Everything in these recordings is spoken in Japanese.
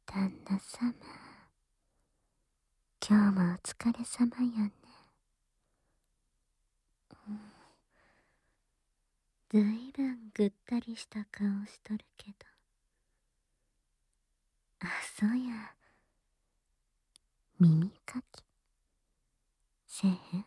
旦那様、今日もお疲れ様よね。ずいぶんぐったりした顔しとるけど。あ、そうや。耳かきせえへん？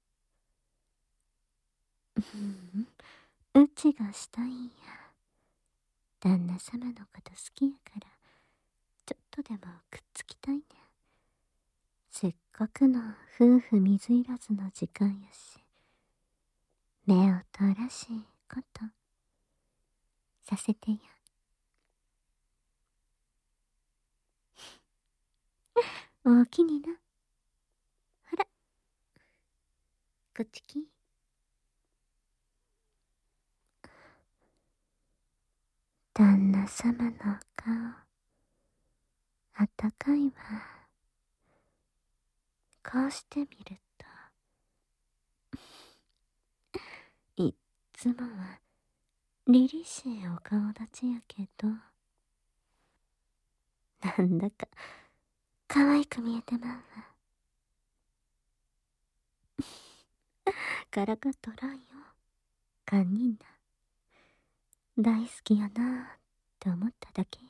うちがしたいんや。旦那様のこと好きやから、ちょっとでもくっつきたいねん。せっかくの夫婦水入らずの時間やし、目を通らしいことさせてや。おおきにな。ほら、こっちき。旦那様の顔、あったかいわ。こうしてみると、いっつもは凛々しいお顔立ちやけど、なんだか可愛く見えてまうわ。からかっとらんよ。堪忍な。大好きやなーって思っただけ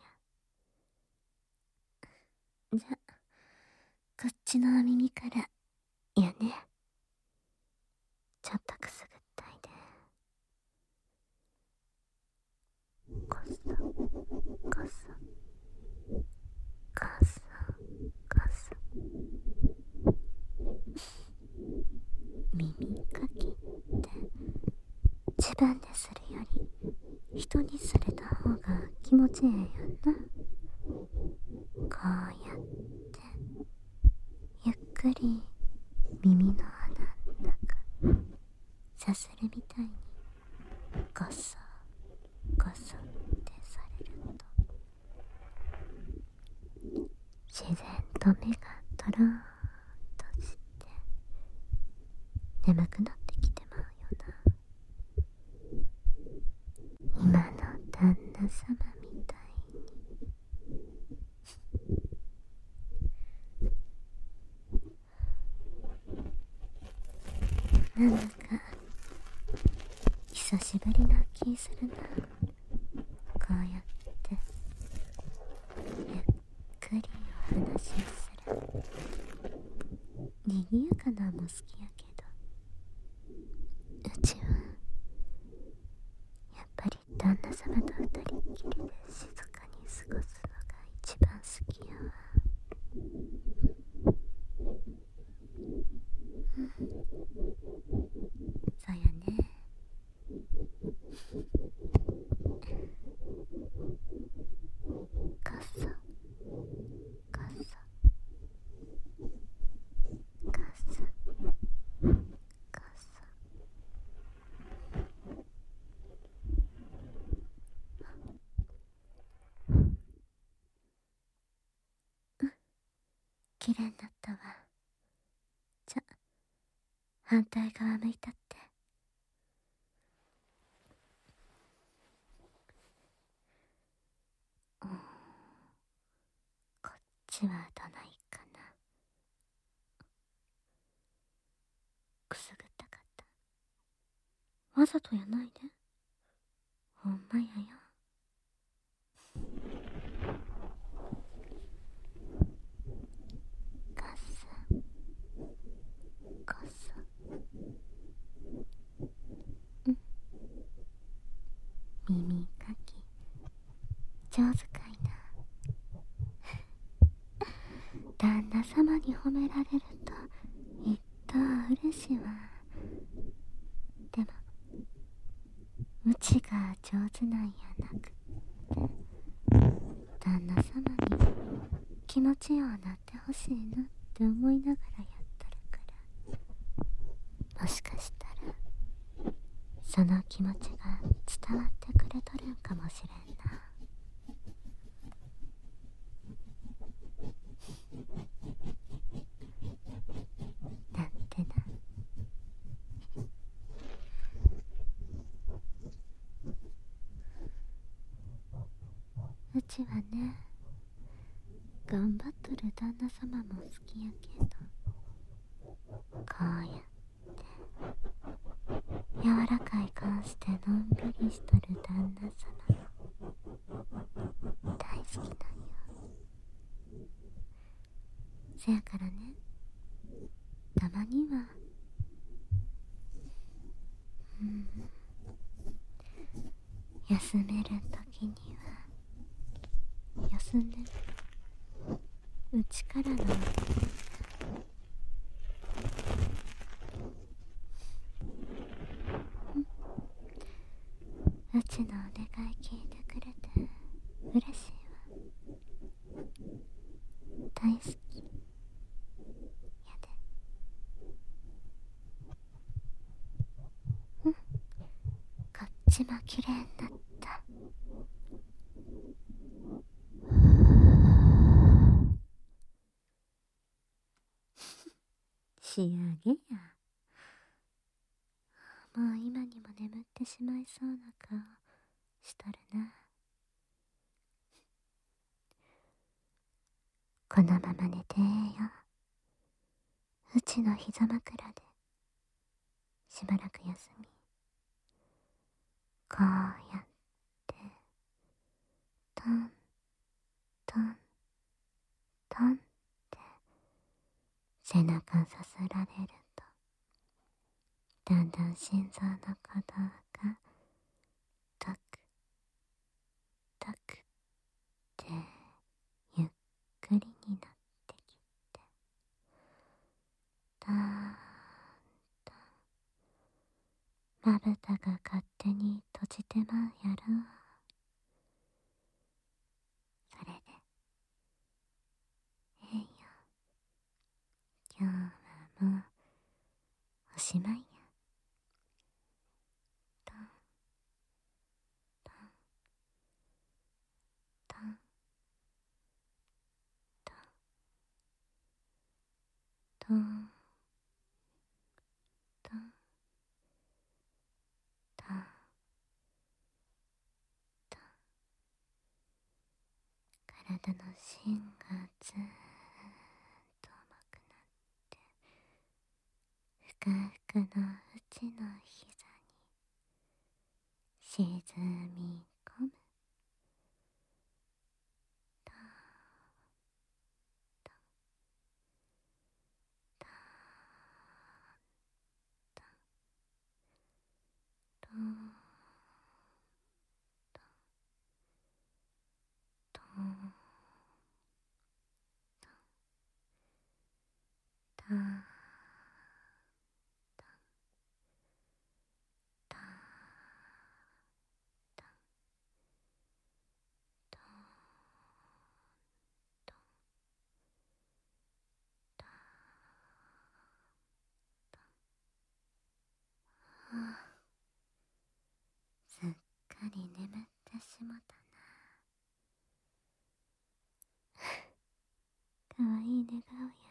や。じゃ、こっちの耳からやね。ちょっとくすぐったいで。こそこそこそこそ。耳かきって自分でするより人にされた方が気持ちええやんな。こうやってゆっくり耳の穴の中さするみたいにゴソゴソってされると、自然と目がトローンとして眠くなってきてまうよな。今の旦那様みたいに。なんだか久しぶりな気するな。こうやってゆっくりお話をする。にぎやかなんも好きやけど、うちはやっぱり旦那様と二人っきりで静かに過ごすのが一番好きやわ。そうやね。かさかさかさかさ。綺麗になったわ。じゃ、反対側向いたって。こっちはどないかな。くすぐったかった。わざとやないで。ほんまやよ。かさかさ。耳かき上手かいな。旦那様に褒められると一等嬉しいわ。でもうちが上手なんやなくって、旦那様に気持ちようなってほしいなって思いながらやってるから、もしかしたらその気持ちが伝わってくれとるんかもしれんな。なんてな。うちはね、 頑張っとる旦那様も好きやけど、こうやって柔らかい顔してのんびりしとる旦那様大好きなんよ。せやからね、たまには休める時には休んで、うちからのうちのお願い聞いてくれて嬉しいわ。大好きやで。こっちも綺麗になった。仕上げや。もう今にも眠ってしまいそうな顔しとるな。このまま寝てよ。うちの膝枕でしばらく休み、こうやってトントントンって背中さすられると、だんだん心臓の鼓動がトクトクってゆっくりになってきて、だーんとまぶたが勝手に閉じてまうやろ。それでええよ、今日はもうおしまいや。トントントントントントントントン、体の芯がずーっと重くなってふかふかのうちの膝に沈み込む。トントントントントントントントントン。すっかり眠ってしもたな。かわいい寝顔や。